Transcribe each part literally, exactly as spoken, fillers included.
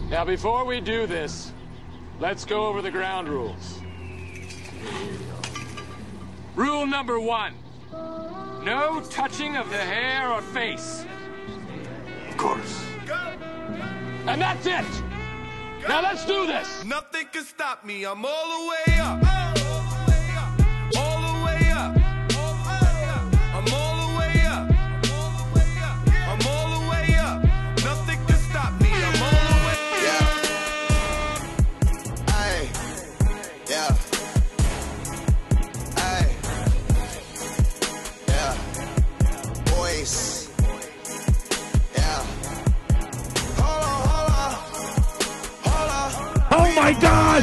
Now, before we do this, let's go over the ground rules. Rule number one. No touching of the hair or face. Of course. And that's it! Now let's do this! Nothing can stop me, I'm all the way up. All the way up. I'm all the way up. I'm all the way up. Nothing can stop me, I'm all the way up. Yeah. Ay. Yeah. Ay. Yeah. Boys. Yeah. Hold on, hold on. Hold on. Oh my God!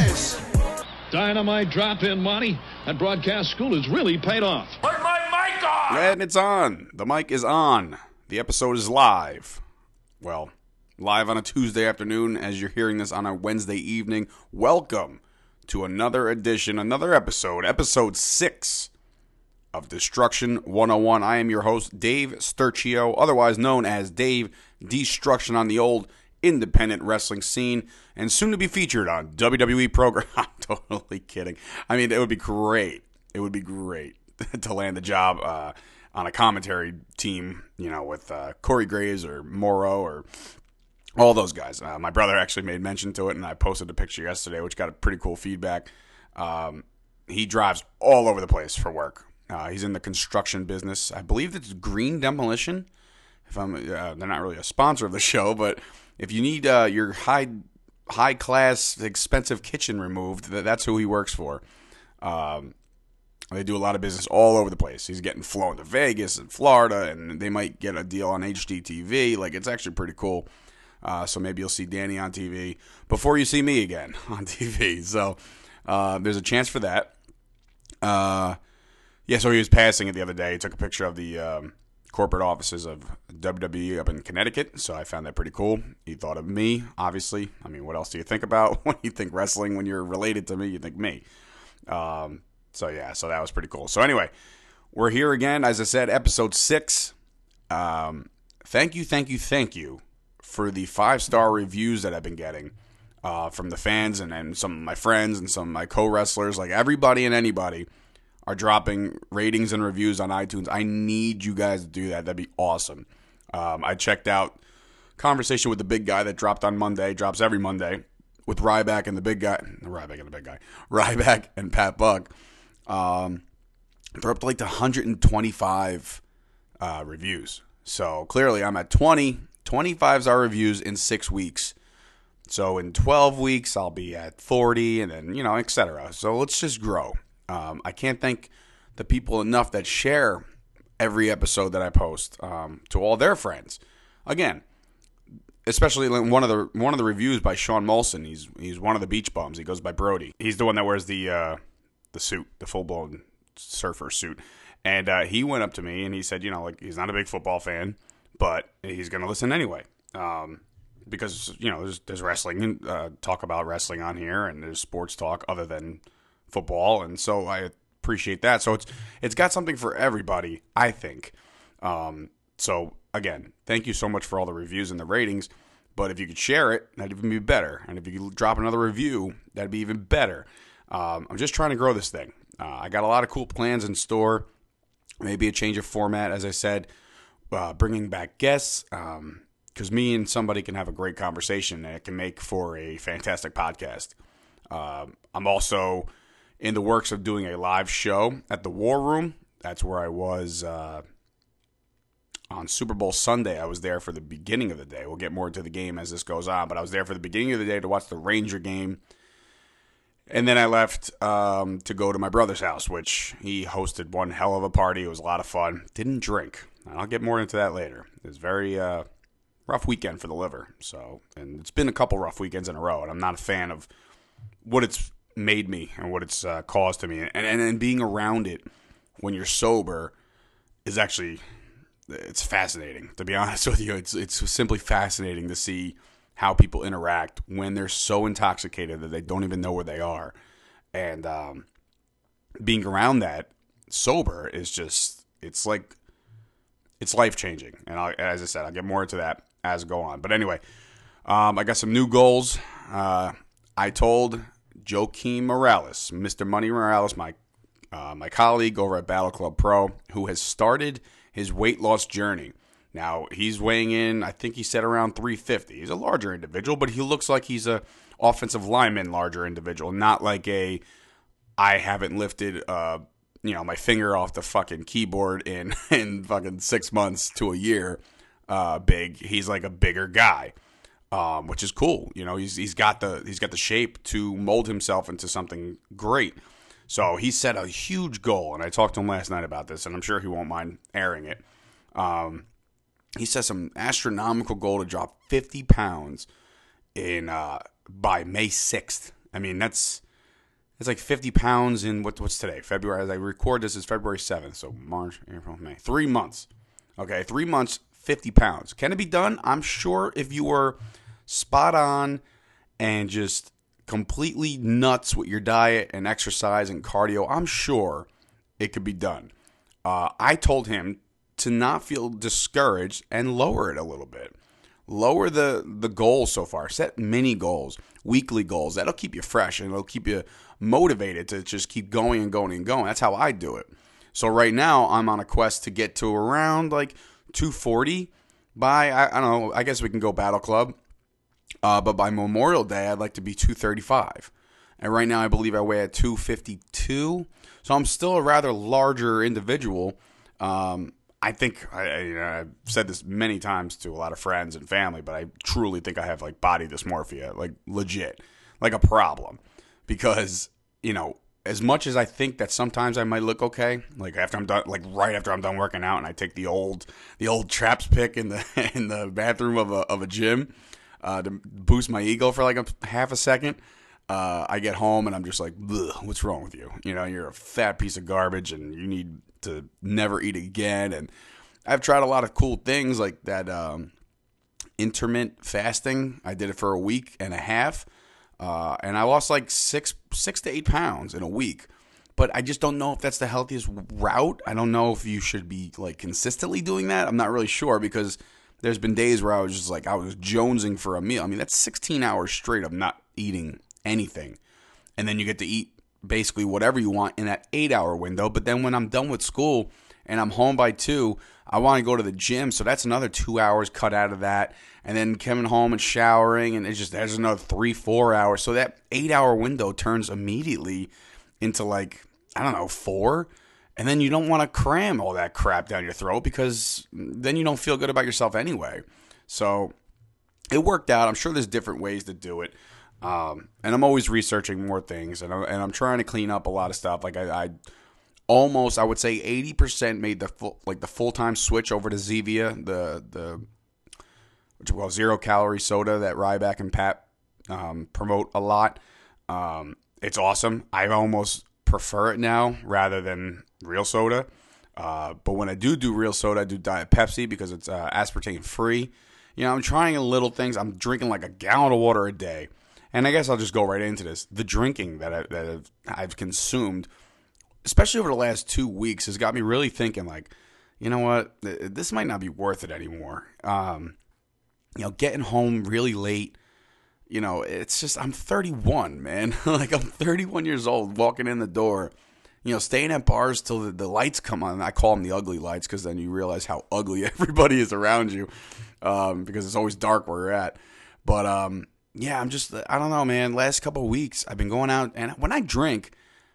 Dynamite drop-in money at broadcast school has really paid off. Put my mic on! And it's on. The mic is on. The episode is live. Well, live on a Tuesday afternoon as you're hearing this on a Wednesday evening. Welcome to another edition, another episode, episode six of Destruction one oh one. I am your host, Dave Sturcio, otherwise known as Dave Destruction on the old independent wrestling scene, and soon to be featured on W W E program. I'm totally kidding. I mean, it would be great. It would be great to land the job uh, on a commentary team, you know, with uh, Corey Graves or Morrow or all those guys. Uh, my brother actually made mention to it, and I posted a picture yesterday, which got a pretty cool feedback. Um, he drives all over the place for work. Uh, he's in the construction business. I believe it's Green Demolition. If I'm, uh, they're not really a sponsor of the show, but if you need uh, your high high class expensive kitchen removed, that's who he works for. Um, they do a lot of business all over the place. He's getting flown to Vegas and Florida, and they might get a deal on H D T V. Like, it's actually pretty cool. Uh, so maybe you'll see Danny on T V before you see me again on T V. So uh, there's a chance for that. Uh, yeah, so he was passing it the other day. He took a picture of the um, corporate offices of W W E up in Connecticut, so I found that pretty cool. He thought of me, obviously. I mean, what else do you think about when you think wrestling? When you're related to me, you think me. Um, so yeah, so that was pretty cool. So anyway, we're here again, as I said, episode six. Um, thank you, thank you, thank you for the five-star reviews that I've been getting uh, from the fans and, and some of my friends and some of my co-wrestlers. Like, everybody and anybody are dropping ratings and reviews on iTunes. I need you guys to do that. That'd be awesome. Um, I checked out Conversation with the Big Guy that dropped on Monday, drops every Monday, with Ryback and the Big Guy. Ryback and the Big Guy. Ryback and Pat Buck. Um, they're up to like the one hundred twenty-five uh, reviews. So clearly I'm at twenty, twenty-five star reviews in six weeks. So in twelve weeks, I'll be at forty, and then, you know, et cetera. So let's just grow. Um, I can't thank the people enough that share every episode that I post um, to all their friends. Again, especially one of the one of the reviews by Sean Molson. He's he's one of the beach bums. He goes by Brody. He's the one that wears the uh, the suit, the full blown surfer suit. And uh, he went up to me and he said, you know, like, he's not a big football fan, but he's gonna listen anyway. Um, because, you know, there's there's wrestling uh, talk about wrestling on here, and there's sports talk other than football, and so I appreciate that. So it's it's got something for everybody, I think. Um, so again, thank you so much for all the reviews and the ratings. But if you could share it, that'd even be better. And if you could drop another review, that'd be even better. Um, I'm just trying to grow this thing. Uh, I got a lot of cool plans in store. Maybe a change of format, as I said, uh, bringing back guests. Um, because me and somebody can have a great conversation, and it can make for a fantastic podcast. Uh, I'm also in the works of doing a live show at the War Room. That's where I was uh, on Super Bowl Sunday. I was there for the beginning of the day. We'll get more into the game as this goes on, but I was there for the beginning of the day to watch the Ranger game. And then I left um, to go to my brother's house, which he hosted one hell of a party. It was a lot of fun. Didn't drink. And I'll get more into that later. It was a very uh, rough weekend for the liver. So, and it's been a couple rough weekends in a row, and I'm not a fan of what it's made me and what it's uh, caused to me. And, and and being around it when you're sober is actually, it's fascinating, to be honest with you. It's it's simply fascinating to see how people interact when they're so intoxicated that they don't even know where they are. And um, being around that sober is just, it's like, it's life-changing. And I'll, as I said, I'll get more into that as I go on. But anyway, Um, I got some new goals. Uh, I told Joaquin Morales, Mister Money Morales, my uh, my colleague over at Battle Club Pro, who has started his weight loss journey. Now, he's weighing in, I think he said around three fifty. He's a larger individual, but he looks like he's a offensive lineman larger individual, not like a I haven't lifted uh, you know, my finger off the fucking keyboard in, in fucking six months to a year uh, big. He's like a bigger guy. Um, which is cool. You know, he's he's got the he's got the shape to mold himself into something great. So he set a huge goal, and I talked to him last night about this, and I'm sure he won't mind airing it. Um, he set some astronomical goal to drop fifty pounds in uh, by May sixth. I mean, that's it's like fifty pounds in what what's today? February. As I record this, is February seventh. So March, April, May. Three months. Okay, three months, fifty pounds. Can it be done? I'm sure if you were spot on and just completely nuts with your diet and exercise and cardio, I'm sure it could be done. Uh, I told him to not feel discouraged and lower it a little bit. Lower the, the goals so far. Set mini goals, weekly goals. That'll keep you fresh and it'll keep you motivated to just keep going and going and going. That's how I do it. So right now I'm on a quest to get to around like two forty by, I, I don't know, I guess we can go Battle Club. Uh, but by Memorial Day, I'd like to be two thirty-five. And right now, I believe I weigh at two fifty-two. So I'm still a rather larger individual. Um, I think, I, you know, I've said this many times to a lot of friends and family, but I truly think I have like body dysmorphia, like legit, like a problem. Because, you know, as much as I think that sometimes I might look okay, like after I'm done, like right after I'm done working out and I take the old, the old traps pick in the, in the bathroom of a, of a gym, Uh, to boost my ego for like a half a second, uh, I get home and I'm just like, what's wrong with you? You know, you're a fat piece of garbage and you need to never eat again. And I've tried a lot of cool things like that um, intermittent fasting. I did it for a week and a half, uh, and I lost like six, six to eight pounds in a week. But I just don't know if that's the healthiest route. I don't know if you should be like consistently doing that. I'm not really sure because there's been days where I was just like, I was jonesing for a meal. I mean, that's sixteen hours straight of not eating anything. And then you get to eat basically whatever you want in that eight-hour window. But then when I'm done with school and I'm home by two, I want to go to the gym. So that's another two hours cut out of that. And then coming home and showering, and it's just, there's another three, four hours. So that eight-hour window turns immediately into like, I don't know, four. And then you don't want to cram all that crap down your throat because then you don't feel good about yourself anyway. So it worked out. I'm sure there's different ways to do it. Um, and I'm always researching more things. And I'm, and I'm trying to clean up a lot of stuff. Like I, I almost, I would say eighty percent made the full, like the full-time switch over to Zevia, the, the which well, zero calorie soda that Ryback and Pat um, promote a lot. Um, it's awesome. I almost prefer it now rather than real soda. Uh, but when I do do real soda, I do Diet Pepsi because it's uh, aspartame free. You know, I'm trying little things. I'm drinking like a gallon of water a day. And I guess I'll just go right into this. The drinking that, I, that I've, I've consumed, especially over the last two weeks, has got me really thinking like, you know what, this might not be worth it anymore. Um, you know, getting home really late, you know, it's just, I'm thirty-one, man. Like, I'm thirty-one years old, walking in the door, you know, staying at bars till the, the lights come on. I call them the ugly lights because then you realize how ugly everybody is around you um, because it's always dark where you're at. But, um, yeah, I'm just, I don't know, man. Last couple of weeks, I've been going out, and when I drink,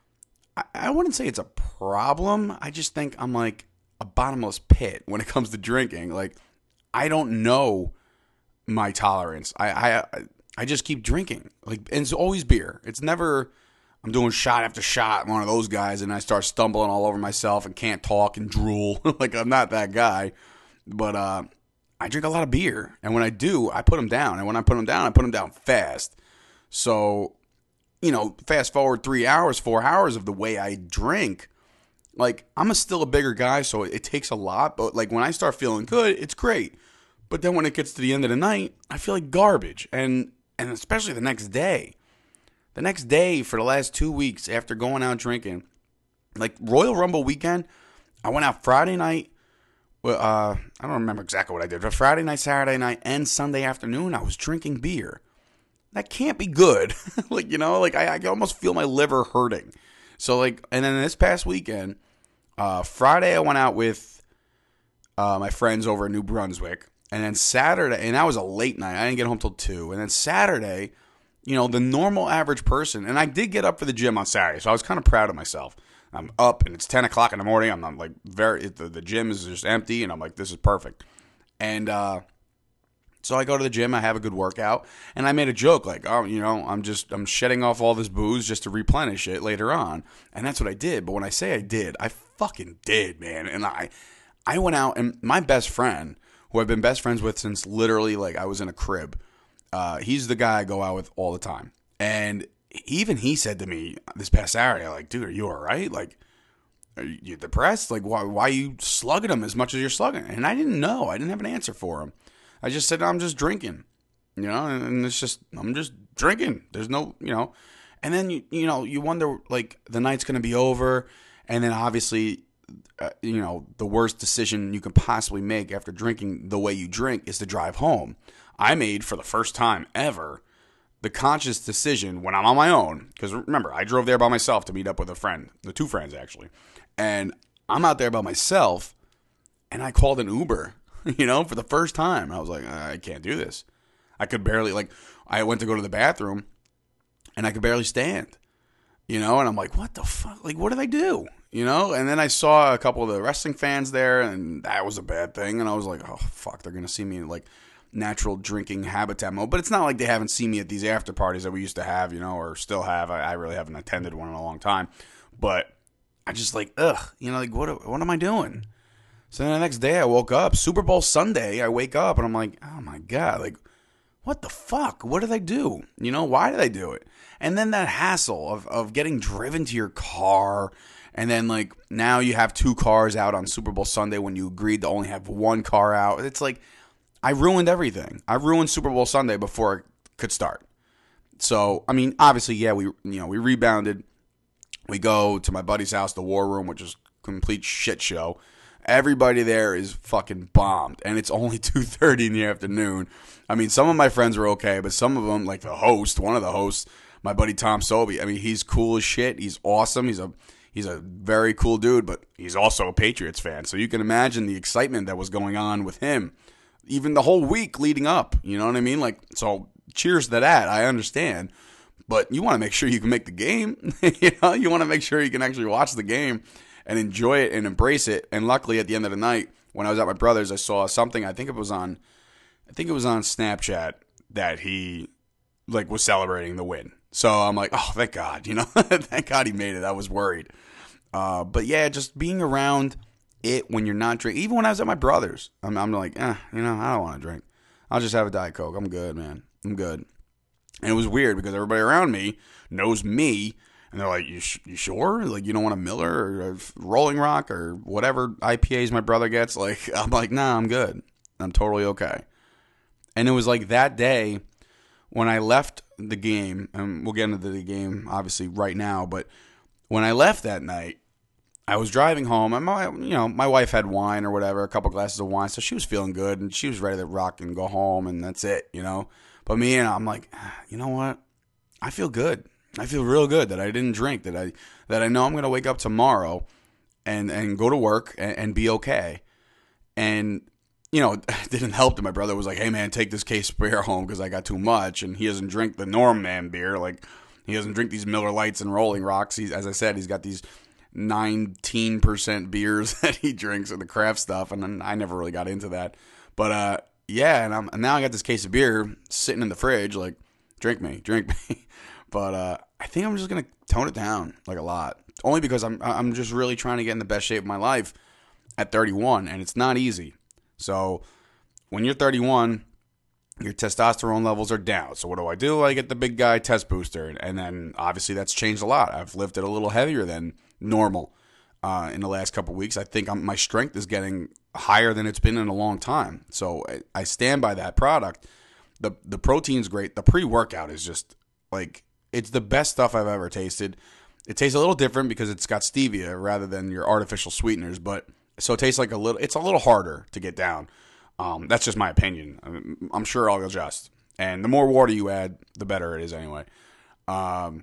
I, I wouldn't say it's a problem. I just think I'm like a bottomless pit when it comes to drinking. Like, I don't know my tolerance. I, I, I just keep drinking. Like, and it's always beer. It's never, I'm doing shot after shot, one of those guys, and I start stumbling all over myself and can't talk and drool. Like, I'm not that guy. But uh, I drink a lot of beer. And when I do, I put them down. And when I put them down, I put them down fast. So, you know, fast forward three hours, four hours of the way I drink, like, I'm a still a bigger guy, so it takes a lot. But, like, when I start feeling good, it's great. But then when it gets to the end of the night, I feel like garbage. And and especially the next day. The next day for the last two weeks after going out drinking, like Royal Rumble weekend, I went out Friday night well, uh, I don't remember exactly what I did, but Friday night, Saturday night, and Sunday afternoon, I was drinking beer. That can't be good. Like, you know, like I, I almost feel my liver hurting. So like, and then this past weekend, uh, Friday I went out with uh, my friends over in New Brunswick, and then Saturday, and that was a late night. I didn't get home till two, and then Saturday, you know, the normal average person, and I did get up for the gym on Saturday, so I was kind of proud of myself. I'm up, and it's ten o'clock in the morning. I'm, I'm like, very, the, the gym is just empty, and I'm like, this is perfect. And uh, so I go to the gym, I have a good workout, and I made a joke, like, oh, you know, I'm just, I'm shedding off all this booze just to replenish it later on. And that's what I did. But when I say I did, I fucking did, man. And I, I went out, and my best friend, who I've been best friends with since literally, like, I was in a crib, uh, he's the guy I go out with all the time. And even he said to me this past Saturday, like, dude, are you all right? Like, are you depressed? Like, why, why are you slugging him as much as you're slugging? And I didn't know. I didn't have an answer for him. I just said, I'm just drinking, you know, and it's just, I'm just drinking. There's no, you know, and then, you, you know, you wonder, like, the night's going to be over. And then obviously, uh, you know, the worst decision you can possibly make after drinking the way you drink is to drive home. I made, for the first time ever, the conscious decision when I'm on my own, because remember, I drove there by myself to meet up with a friend, the two friends actually, and I'm out there by myself, and I called an Uber, you know, for the first time. I was like, I can't do this. I could barely, like, I went to go to the bathroom, and I could barely stand, you know, and I'm like, what the fuck? Like, what did I do? You know, and then I saw a couple of the wrestling fans there, and that was a bad thing, and I was like, oh, fuck, they're going to see me in, like, natural drinking habitat mode. But it's not like they haven't seen me at these after parties that we used to have, you know, or still have. I, I really haven't attended one in a long time. But I just like, ugh, you know, like, what, what am I doing? So then the next day I woke up, Super Bowl Sunday, I wake up, and I'm like, oh, my God, like, what the fuck? What did I do? You know, why did I do it? And then that hassle of, of getting driven to your car, and then, like, now you have two cars out on Super Bowl Sunday when you agreed to only have one car out. It's like, I ruined everything. I ruined Super Bowl Sunday before it could start. So, I mean, obviously, yeah, we, you know, we rebounded. We go to my buddy's house, the War Room, which is a complete shit show. Everybody there is fucking bombed, and it's only two thirty in the afternoon. I mean, some of my friends were okay, but some of them, like the host, one of the hosts, my buddy Tom Sobey, I mean, he's cool as shit. He's awesome. He's a he's a very cool dude, but he's also a Patriots fan. So you can imagine the excitement that was going on with him, even the whole week leading up. You know what I mean? Like, so cheers to that. I understand. But you want to make sure you can make the game. You know, you want to make sure you can actually watch the game and enjoy it and embrace it. And luckily, at the end of the night, when I was at my brother's, I saw something. I think it was on, I think it was on Snapchat that he like was celebrating the win. So I'm like, oh, thank God, you know, thank God he made it. I was worried. Uh, but yeah, just being around it when you're not drinking. Even when I was at my brother's, I'm, I'm like, eh, you know, I don't want to drink. I'll just have a Diet Coke. I'm good, man. I'm good. And it was weird because everybody around me knows me, and they're like, you, sh- you sure? Like, you don't want a Miller or a Rolling Rock or whatever I P As my brother gets? Like, I'm like, nah, I'm good. I'm totally okay. And it was like that day when I left the game, and we'll get into the game obviously right now, but when I left that night, I was driving home, and my, you know, my wife had wine or whatever, a couple glasses of wine, so she was feeling good, and she was ready to rock and go home, and that's it, you know. But me, and I'm like, you know what? I feel good. I feel real good that I didn't drink, that I that I know I'm going to wake up tomorrow and, and go to work and, and be okay. And, you know, it didn't help that my brother was like, hey, man, take this case of beer home because I got too much. And he doesn't drink the Norm Man beer. Like, he doesn't drink these Miller Lights and Rolling Rocks. He's, as I said, he's got these nineteen percent beers that he drinks and the craft stuff. And I never really got into that. But, uh, yeah, and, I'm, and now I got this case of beer sitting in the fridge, like, drink me, drink me. But uh, I think I'm just going to tone it down, like, a lot. Only because I'm I'm just really trying to get in the best shape of my life at thirty-one, and it's not easy. So when you're thirty-one, your testosterone levels are down. So what do I do? I get the big guy test booster, and then obviously that's changed a lot. I've lifted a little heavier than normal uh, in the last couple of weeks. I think I'm, my strength is getting higher than it's been in a long time. So I, I stand by that product. The the protein's great. The pre-workout is just like, it's the best stuff I've ever tasted. It tastes a little different because it's got stevia rather than your artificial sweeteners, but So it tastes like a little, it's a little harder to get down. Um, that's just my opinion. I'm, I'm sure I'll adjust. And the more water you add, the better it is anyway. Um,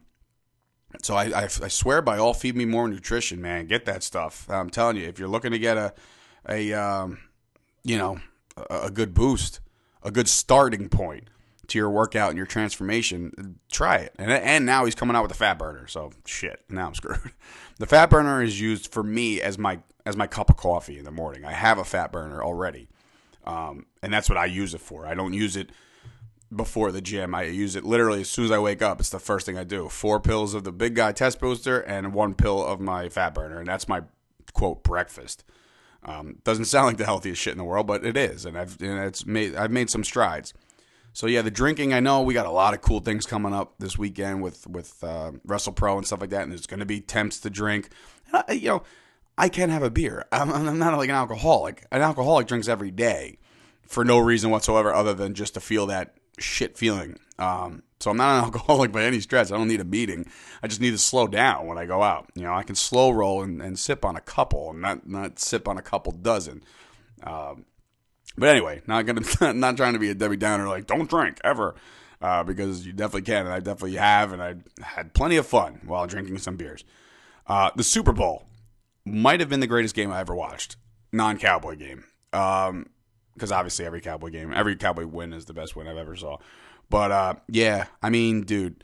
so I, I, I swear by all Feed Me More Nutrition, man, get that stuff. I'm telling you, if you're looking to get a, a um, you know, a, a good boost, a good starting point to your workout and your transformation, try it. And and now he's coming out with a fat burner. So shit, now I'm screwed. The fat burner is used for me as my as my cup of coffee in the morning. I have a fat burner already, um, and that's what I use it for. I don't use it before the gym. I use it literally as soon as I wake up. It's the first thing I do. Four pills of the Big Guy Test Booster and one pill of my fat burner, and that's my quote breakfast. Um, doesn't sound like the healthiest shit in the world, but it is, and I've and it's made I've made some strides. So yeah, the drinking, I know we got a lot of cool things coming up this weekend with with uh, WrestlePro and stuff like that, and there's going to be temps to drink. And I, you know, I can have a beer. I'm, I'm not like an alcoholic. An alcoholic drinks every day for no reason whatsoever other than just to feel that shit feeling. Um, so I'm not an alcoholic by any stretch. I don't need a beating. I just need to slow down when I go out. You know, I can slow roll and, and sip on a couple and not, not sip on a couple dozen. Um, But anyway, not gonna not trying to be a Debbie Downer, like don't drink ever, uh, because you definitely can, and I definitely have, and I had plenty of fun while drinking some beers. Uh, the Super Bowl might have been the greatest game I ever watched, non-Cowboy game, um, because obviously every Cowboy game, every Cowboy win is the best win I've ever saw. But uh, yeah, I mean, dude,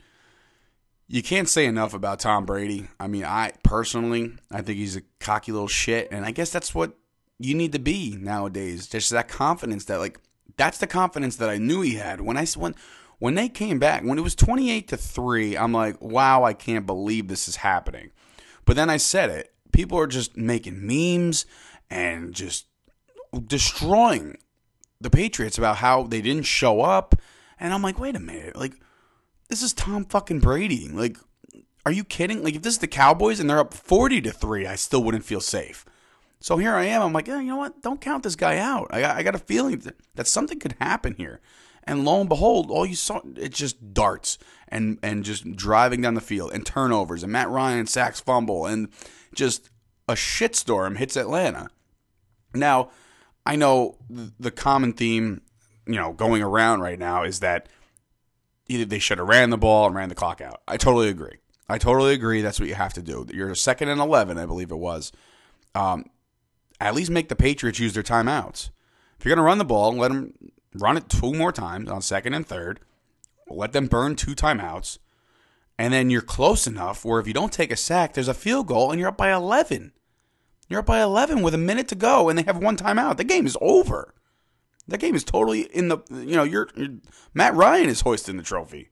you can't say enough about Tom Brady. I mean, I personally, I think he's a cocky little shit, and I guess that's what you need to be nowadays. Just that confidence that, like, that's the confidence that I knew he had. When I when when they came back, when it was twenty-eight to three, I'm like, wow, I can't believe this is happening. But then I said it. People are just making memes and just destroying the Patriots about how they didn't show up. And I'm like, wait a minute. Like, this is Tom fucking Brady. Like, are you kidding? Like, if this is the Cowboys and they're up forty to three, I still wouldn't feel safe. So here I am. I'm like, yeah, you know what? Don't count this guy out. I got, I got a feeling that, that something could happen here. And lo and behold, all you saw, it's just darts and, and just driving down the field and turnovers and Matt Ryan sacks fumble and just a shitstorm hits Atlanta. Now, I know the common theme, you know, going around right now is that either they should have ran the ball and ran the clock out. I totally agree. I totally agree. That's what you have to do. You're second and eleven, I believe it was. Um, At least make the Patriots use their timeouts. If you're going to run the ball, let them run it two more times on second and third. Let them burn two timeouts. And then you're close enough where if you don't take a sack, there's a field goal and you're up by eleven. You're up by eleven with a minute to go and they have one timeout. The game is over. The game is totally in the, you know, you're, you're Matt Ryan is hoisting the trophy.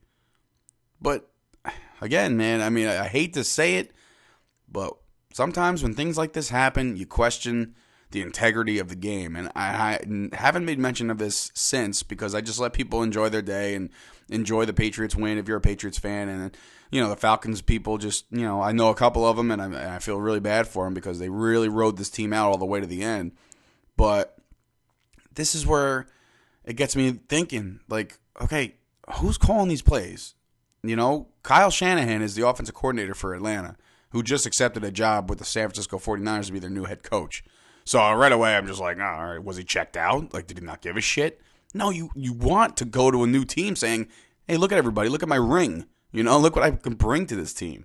But again, man, I mean, I, I hate to say it, but sometimes when things like this happen, you question the integrity of the game. And I, I haven't made mention of this since because I just let people enjoy their day and enjoy the Patriots win if you're a Patriots fan. And, you know, the Falcons people just, you know, I know a couple of them and I, I feel really bad for them because they really rode this team out all the way to the end. But this is where it gets me thinking, like, okay, who's calling these plays? You know, Kyle Shanahan is the offensive coordinator for Atlanta, who just accepted a job with the San Francisco forty-niners to be their new head coach. So right away, I'm just like, oh, all right, was he checked out? Like, did he not give a shit? No, you, you want to go to a new team saying, hey, look at everybody. Look at my ring. You know, look what I can bring to this team.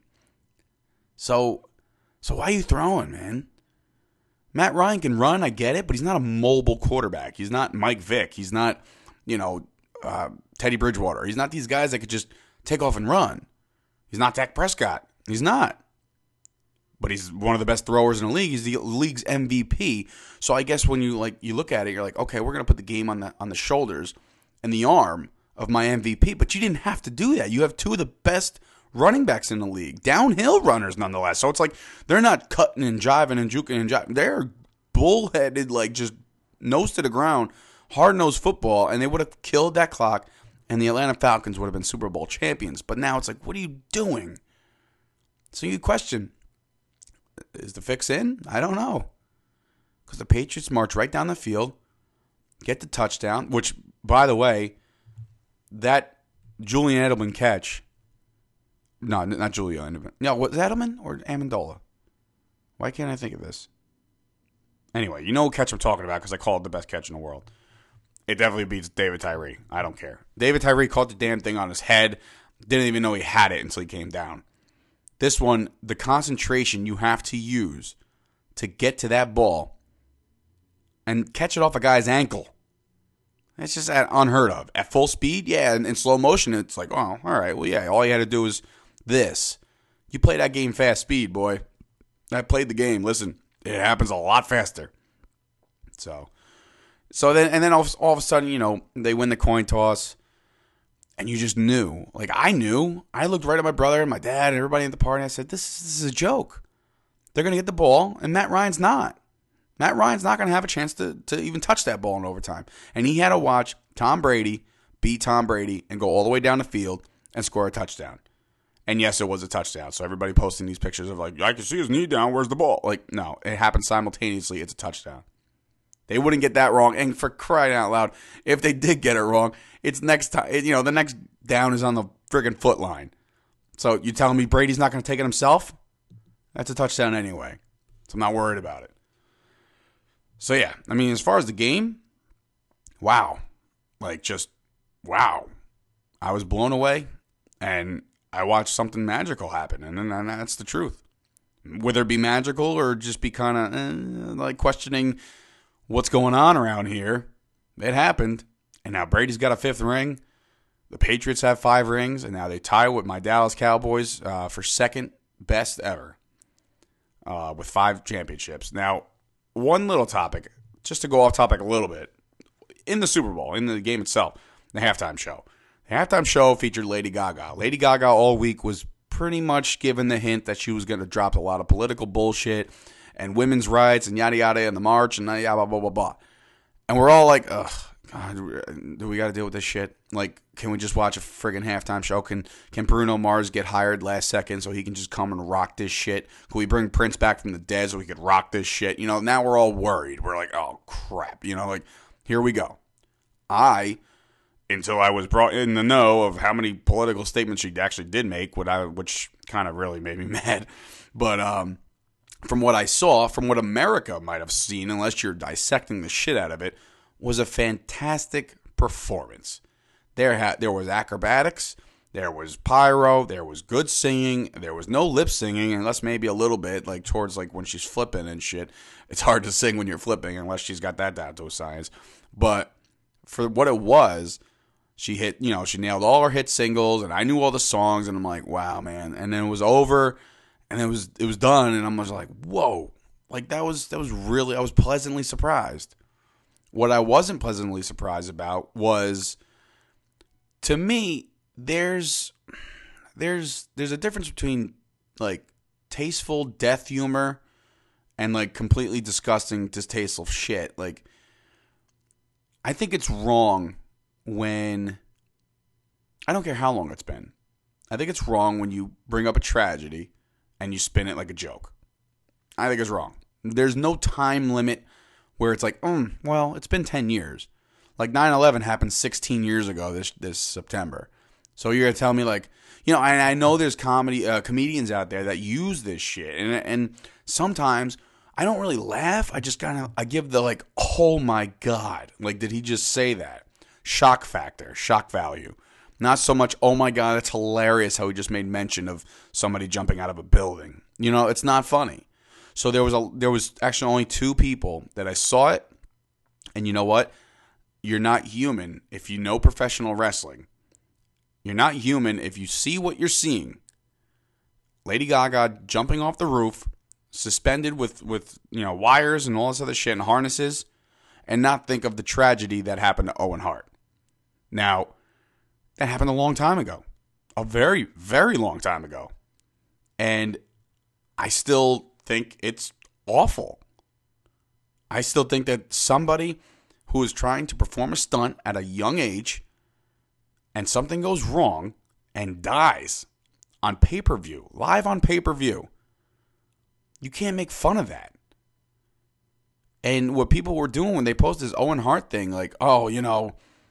So, so why are you throwing, man? Matt Ryan can run, I get it, but he's not a mobile quarterback. He's not Mike Vick. He's not, you know, uh, Teddy Bridgewater. He's not these guys that could just take off and run. He's not Dak Prescott. He's not. But he's one of the best throwers in the league. He's the league's M V P. So I guess when you like you look at it, you're like, okay, we're gonna put the game on the on the shoulders and the arm of my M V P. But you didn't have to do that. You have two of the best running backs in the league, downhill runners nonetheless. So it's like they're not cutting and jiving and juking and jiving. They're bullheaded, like just nose to the ground, hard nosed football, and they would have killed that clock. And the Atlanta Falcons would have been Super Bowl champions. But now it's like, what are you doing? So you question. Is the fix in? I don't know. Because the Patriots march right down the field, get the touchdown, which, by the way, that Julian Edelman catch, no, not Julian Edelman. No, was it Edelman or Amendola? Why can't I think of this? Anyway, you know what catch I'm talking about because I call it the best catch in the world. It definitely beats David Tyree. I don't care. David Tyree caught the damn thing on his head. Didn't even know he had it until he came down. This one, the concentration you have to use to get to that ball and catch it off a guy's ankle. It's just unheard of. At full speed, yeah, and in slow motion, it's like, oh, all right, well, yeah, all you had to do is this. You play that game fast speed, boy. I played the game. Listen, it happens a lot faster. So, so then, and then all, all of a sudden, you know, they win the coin toss, and you just knew. Like, I knew. I looked right at my brother and my dad and everybody at the party, and I said, this, this is a joke. They're going to get the ball, and Matt Ryan's not. Matt Ryan's not going to have a chance to, to even touch that ball in overtime. And he had to watch Tom Brady beat Tom Brady and go all the way down the field and score a touchdown. And yes, it was a touchdown. So everybody posting these pictures of like, I can see his knee down. Where's the ball? Like, no, it happened simultaneously. It's a touchdown. They wouldn't get that wrong. And for crying out loud, if they did get it wrong, it's next time. You know, the next down is on the friggin' foot line. So you telling me Brady's not going to take it himself? That's a touchdown anyway. So I'm not worried about it. So yeah, I mean, as far as the game, wow. Like, just, wow. I was blown away, and I watched something magical happen, and, and that's the truth. Whether it be magical or just be kind of eh, like questioning what's going on around here, it happened. And now Brady's got a fifth ring. The Patriots have five rings, and now they tie with my Dallas Cowboys uh, for second best ever uh, with five championships. Now, one little topic, just to go off topic a little bit, in the Super Bowl, in the game itself, the halftime show. The halftime show featured Lady Gaga. Lady Gaga all week was pretty much given the hint that she was going to drop a lot of political bullshit and women's rights and yada yada and the march and yada blah blah blah blah. And we're all like, ugh, God, do we got to deal with this shit? Like, can we just watch a friggin' halftime show? Can can Bruno Mars get hired last second so he can just come and rock this shit? Can we bring Prince back from the dead so he could rock this shit? You know, now we're all worried. We're like, oh crap. You know, like, here we go. I, until I was brought in the know of how many political statements she actually did make, what I, which kind of really made me mad. But um, from what I saw, from what America might have seen, unless you're dissecting the shit out of it, was a fantastic performance. There had there was acrobatics, there was pyro, there was good singing, there was no lip singing, unless maybe a little bit, like towards like when she's flipping and shit. It's hard to sing when you're flipping unless she's got that down to a science. But for what it was, she hit, you know, she nailed all her hit singles, and I knew all the songs, and I'm like, wow, man. And then it was over, and it was it was done, and I was like, whoa, like that was that was really, I was pleasantly surprised. What I wasn't pleasantly surprised about was, to me, there's there's there's a difference between like tasteful death humor and like completely disgusting, distasteful shit. Like, I think it's wrong when, I don't care how long it's been, I think it's wrong when you bring up a tragedy and you spin it like a joke. I think it's wrong. There's no time limit where it's like, mm, well, it's been ten years. Like nine eleven happened sixteen years ago this this September. So you're going to tell me like, you know, I, I know there's comedy uh, comedians out there that use this shit. And and sometimes I don't really laugh. I just kind of, I give the like, oh my God. Like, did he just say that? Shock factor, shock value. Not so much, oh my God, that's hilarious how he just made mention of somebody jumping out of a building. You know, it's not funny. So there was a there was actually only two people that I saw it, and you know what? You're not human if you know professional wrestling. You're not human if you see what you're seeing. Lady Gaga jumping off the roof, suspended with, with you know wires and all this other shit and harnesses, and not think of the tragedy that happened to Owen Hart. Now, that happened a long time ago. A very, very long time ago. And I still think it's awful. I still think that somebody who is trying to perform a stunt at a young age and something goes wrong and dies on pay-per-view, live on pay-per-view, you can't make fun of that. And what people were doing when they posted this Owen Hart thing, like, oh, you know,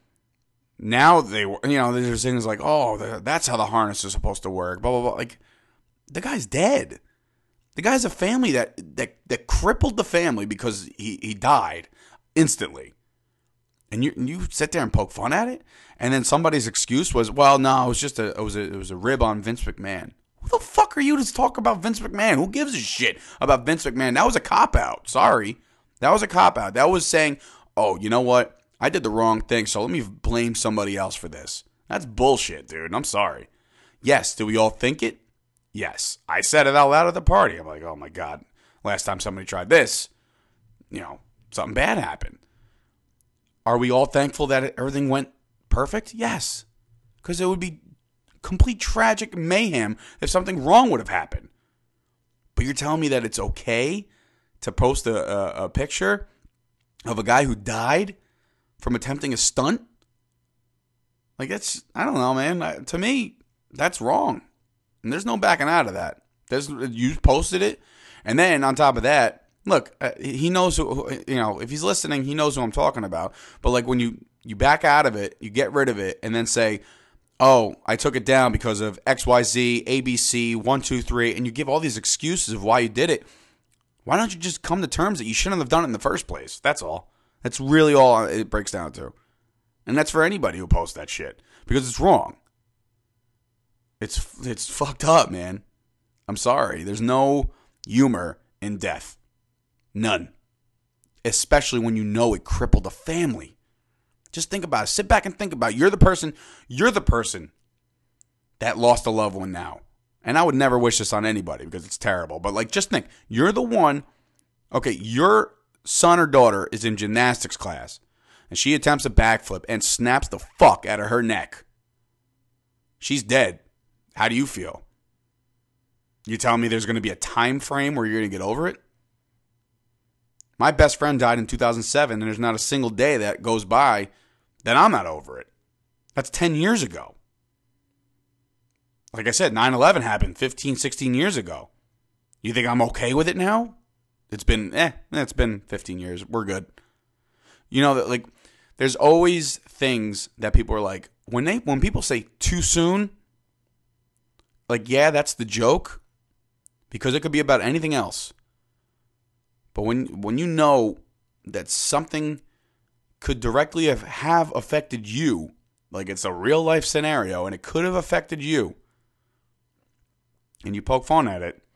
now they were, you know, there's things like, oh, that's how the harness is supposed to work, blah, blah, blah. Like, the guy's dead. The guy has a family that that that crippled the family because he, he died instantly. And you you sit there and poke fun at it, and then somebody's excuse was, well, no, it was just a it was a it was a rib on Vince McMahon. Who the fuck are you to talk about Vince McMahon? Who gives a shit about Vince McMahon? That was a cop out. Sorry, that was a cop out. That was saying, oh, you know what? I did the wrong thing, so let me blame somebody else for this. That's bullshit, dude. I'm sorry. Yes, do we all think it? Yes. I said it out loud at the party. I'm like, oh my God, last time somebody tried this, you know, something bad happened. Are we all thankful that everything went perfect? Yes. Because it would be complete tragic mayhem if something wrong would have happened. But you're telling me that it's okay to post a, a, a picture of a guy who died from attempting a stunt? Like, that's, I don't know, man. I, to me, that's wrong. And there's no backing out of that. There's, you posted it. And then on top of that, look, uh, he knows who, you know, if he's listening, he knows who I'm talking about. But like when you, you back out of it, you get rid of it, and then say, oh, I took it down because of X Y Z, A B C, one, two, three, and you give all these excuses of why you did it. Why don't you just come to terms that you shouldn't have done it in the first place? That's all. That's really all it breaks down to. And that's for anybody who posts that shit. Because it's wrong. It's it's fucked up, man. I'm sorry. There's no humor in death. None. Especially when you know it crippled a family. Just think about it. Sit back and think about it. You're the person, you're the person that lost a loved one now. And I would never wish this on anybody because it's terrible. But like, just think, you're the one, okay, your son or daughter is in gymnastics class and she attempts a backflip and snaps the fuck out of her neck. She's dead. How do you feel? You telling me there's going to be a time frame where you're going to get over it? My best friend died in two thousand seven, and there's not a single day that goes by that I'm not over it. That's ten years ago. Like I said, nine eleven happened fifteen, sixteen years ago. You think I'm okay with it now? It's been, eh, it's been fifteen years. We're good. You know, that like, there's always things that people are like, when they, when people say too soon, like, yeah, that's the joke, because it could be about anything else. But when when you know that something could directly have, have affected you, like it's a real life scenario and it could have affected you, and you poke fun at it,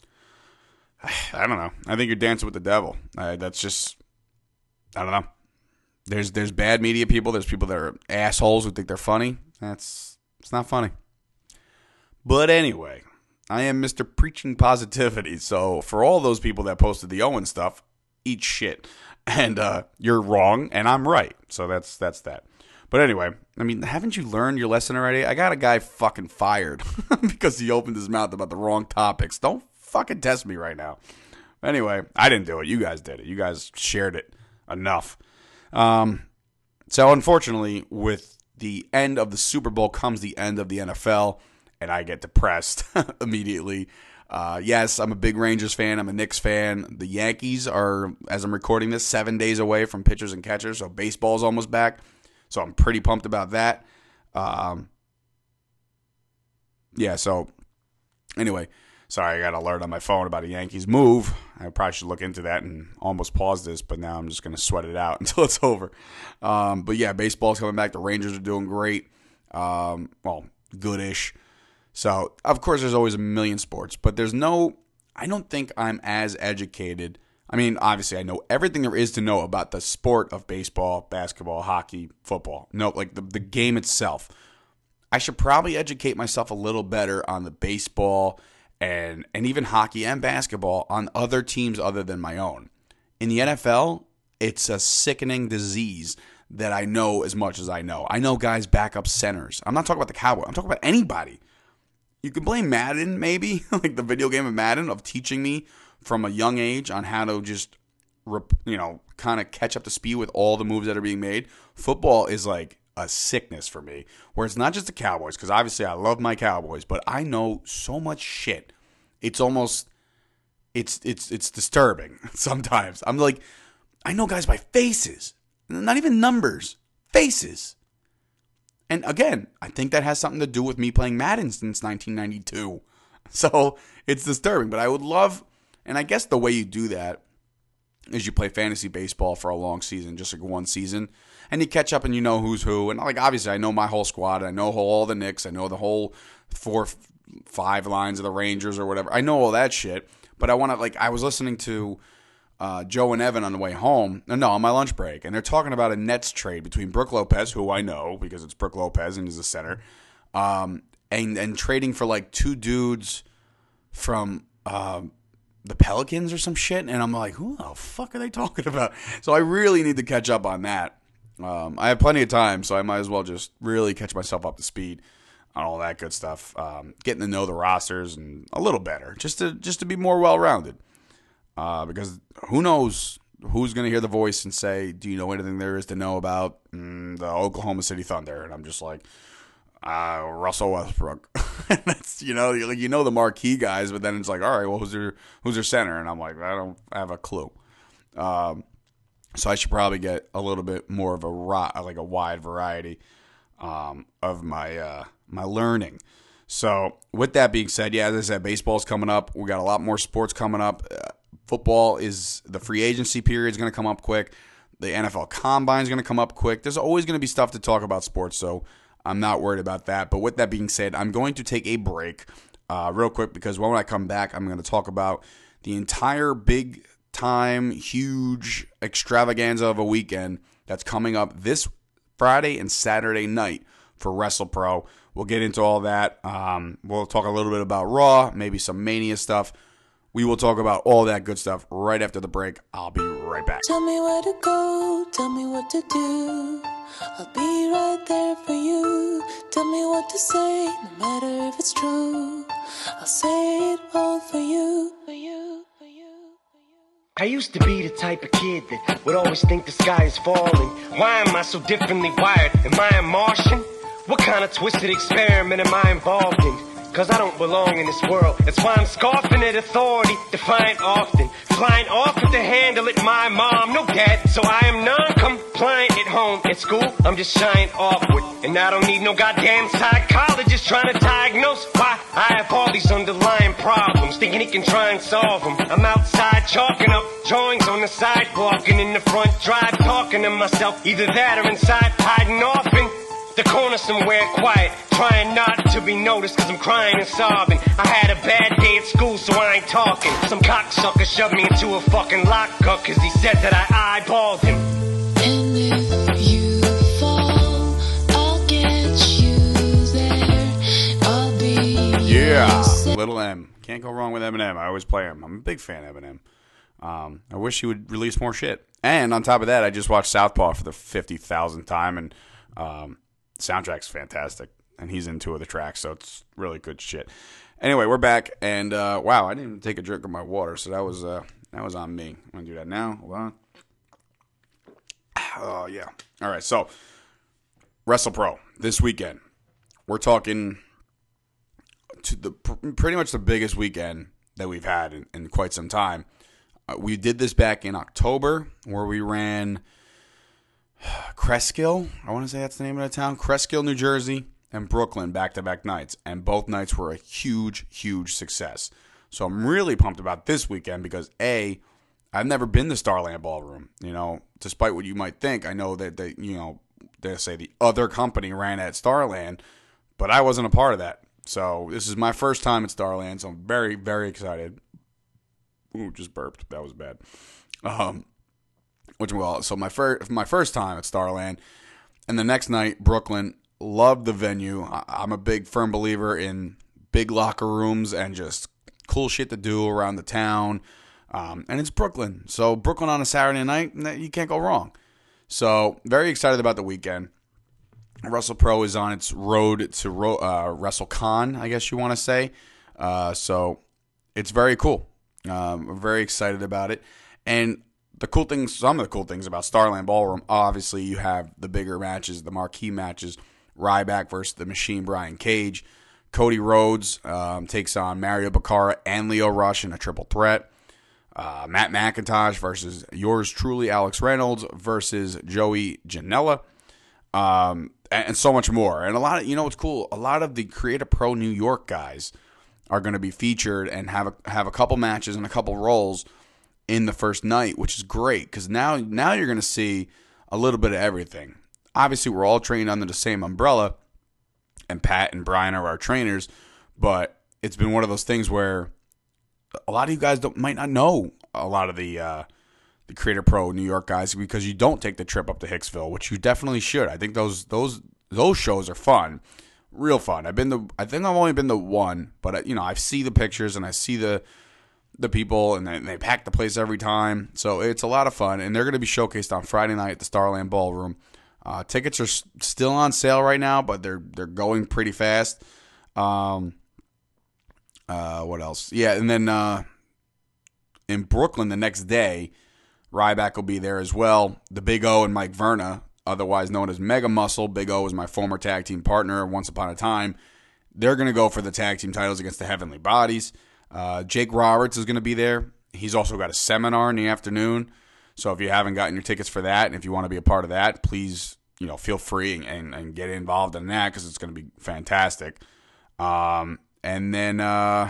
I don't know. I think you're dancing with the devil. I, that's just, I don't know. There's there's bad media people. There's people that are assholes who think they're funny. That's it's not funny. But anyway, I am Mister Preaching Positivity. So for all those people that posted the Owen stuff, eat shit. And uh, you're wrong, and I'm right. So that's that's that. But anyway, I mean, haven't you learned your lesson already? I got a guy fucking fired because he opened his mouth about the wrong topics. Don't fucking test me right now. Anyway, I didn't do it. You guys did it. You guys shared it enough. Um, so unfortunately, with the end of the Super Bowl comes the end of the N F L. And I get depressed immediately. Uh, yes, I'm a big Rangers fan. I'm a Knicks fan. The Yankees are, as I'm recording this, seven days away from pitchers and catchers. So baseball's almost back. So I'm pretty pumped about that. Um, yeah, so anyway, sorry, I got an alert on my phone about a Yankees move. I probably should look into that and almost pause this, but now I'm just going to sweat it out until it's over. Um, but yeah, baseball's coming back. The Rangers are doing great. Um, well, goodish. So, of course, there's always a million sports, but there's no, I don't think I'm as educated. I mean, obviously, I know everything there is to know about the sport of baseball, basketball, hockey, football. No, like the, the game itself. I should probably educate myself a little better on the baseball and, and even hockey and basketball on other teams other than my own. In the N F L, it's a sickening disease that I know as much as I know. I know guys back up centers. I'm not talking about the Cowboys. I'm talking about anybody. You can blame Madden, maybe, like the video game of Madden, of teaching me from a young age on how to just, you know, kind of catch up to speed with all the moves that are being made. Football is like a sickness for me, where it's not just the Cowboys, because obviously I love my Cowboys, but I know so much shit. It's almost, it's it's it's disturbing sometimes. I'm like, I know guys by faces, not even numbers, faces. And again, I think that has something to do with me playing Madden since nineteen ninety-two. So it's disturbing. But I would love And I guess the way you do that is you play fantasy baseball for a long season, just like one season, and you catch up and you know who's who. And like obviously, I know my whole squad. I know all the Knicks. I know the whole four, five lines of the Rangers or whatever. I know all that shit. But I want to like I was listening to uh, Joe and Evan on the way home. No, on my lunch break, and they're talking about a Nets trade between Brook Lopez, who I know because it's Brook Lopez and he's a center, um, and and trading for like two dudes from. Um, the Pelicans or some shit, and I'm like, who the fuck are they talking about? So I really need to catch up on that. Um, I have plenty of time, so I might as well just really catch myself up to speed on all that good stuff. Um, getting to know the rosters and a little better, just to just to be more well-rounded. Uh, because who knows who's going to hear the voice and say, do you know anything there is to know about mm, the Oklahoma City Thunder? And I'm just like, Uh, Russell Westbrook. That's you know you, you know the marquee guys, but then it's like, all right, well, who's their who's their center? And I'm like, I don't have a clue. Um, so I should probably get a little bit more of a like a wide variety um, of my uh, my learning. So with that being said, yeah, as I said, baseball's coming up. We got a lot more sports coming up. Uh, football is the free agency period is going to come up quick. The N F L Combine is going to come up quick. There's always going to be stuff to talk about sports. So. I'm not worried about that. But with that being said, I'm going to take a break uh, real quick because when I come back, I'm going to talk about the entire big time, huge extravaganza of a weekend that's coming up this Friday and Saturday night for WrestlePro. We'll get into all that. Um, we'll talk a little bit about Raw, maybe some Mania stuff. We will talk about all that good stuff right after the break. I'll be right back. Tell me where to go, tell me what to do. I'll be right there for you. Tell me what to say, no matter if it's true. I'll say it all for you, for you, for you, for you. I used to be the type of kid that would always think the sky is falling. Why am I so differently wired? Am I a Martian? What kind of twisted experiment am I involved in? Cause I don't belong in this world. That's why I'm scoffing at authority, defiant often. Flying off with the handle at my mom, no dad. So I am non-compliant at home. At school, I'm just shying awkward. And I don't need no goddamn psychologist trying to diagnose why I have all these underlying problems. Thinking he can try and solve them. I'm outside chalking up drawings on the sidewalk and in the front drive talking to myself. Either that or inside hiding off in the corner somewhere quiet, trying not to be noticed cause I'm crying and sobbing. I had a bad day at school so I ain't talking. Some cocksucker shoved me into a fucking lockup cause he said that I eyeballed him. And if you fall, I'll get you there. I'll be Yeah, Little M. Can't go wrong with Eminem. I always play him. I'm a big fan of Eminem. Um, I wish he would release more shit. And on top of that, I just watched Southpaw for the fifty thousandth time and um soundtrack's fantastic, and he's in two of the tracks, so it's really good shit. Anyway, we're back, and uh, wow, I didn't even take a drink of my water, so that was uh, that was on me. I'm gonna do that now. Hold on. Oh yeah. All right. So, WrestlePro this weekend. We're talking to the pretty much the biggest weekend that we've had in, in quite some time. Uh, we did this back in October, where we ran Cresskill, I want to say that's the name of the town, Cresskill, New Jersey, and Brooklyn back-to-back nights, and both nights were a huge, huge success. So I'm really pumped about this weekend because, A, I've never been to Starland Ballroom. You know, despite what you might think, I know that they, you know, they say the other company ran at Starland, but I wasn't a part of that. So this is my first time at Starland, so I'm very, very excited. Ooh, just burped. That was bad. Um... Which well, so my first my first time at Starland, and the next night Brooklyn. Loved the venue. I, I'm a big firm believer in big locker rooms and just cool shit to do around the town. Um, and it's Brooklyn, so Brooklyn on a Saturday night, you can't go wrong. So very excited about the weekend. WrestlePro is on its road to uh, WrestleCon, I guess you want to say. Uh, so it's very cool. Um, I'm very excited about it, and the cool things, some of the cool things about Starland Ballroom, obviously you have the bigger matches, the marquee matches, Ryback versus the Machine Brian Cage. Cody Rhodes um, takes on Mario Baccara and Lio Rush in a triple threat. Uh, Matt McIntosh versus yours truly, Alex Reynolds versus Joey Janela. Um, and, and so much more. And a lot of, you know what's cool? A lot of the Create A Pro New York guys are going to be featured and have a, have a couple matches and a couple roles in the first night, which is great because now now you're going to see a little bit of everything. Obviously, we're all trained under the same umbrella, and Pat and Brian are our trainers, but it's been one of those things where a lot of you guys don't might not know a lot of the uh, the Creator Pro New York guys because you don't take the trip up to Hicksville, which you definitely should. I think those those those shows are fun, real fun. I've been to I think I've only been to one, but you know I see the pictures and I see the the people and they, they pack the place every time, so it's a lot of fun. And they're going to be showcased on Friday night at the Starland Ballroom. Uh, tickets are s- still on sale right now, but they're they're going pretty fast. Um, uh, what else? Yeah, and then uh, in Brooklyn the next day, Ryback will be there as well. The Big O and Mike Verna, otherwise known as Mega Muscle. Big O was my former tag team partner once upon a time. They're going to go for the tag team titles against the Heavenly Bodies. Uh, Jake Roberts is going to be there. He's also got a seminar in the afternoon. So if you haven't gotten your tickets for that, and if you want to be a part of that, please, you know, feel free and, and, and get involved in that because it's going to be fantastic. Um, and then, uh,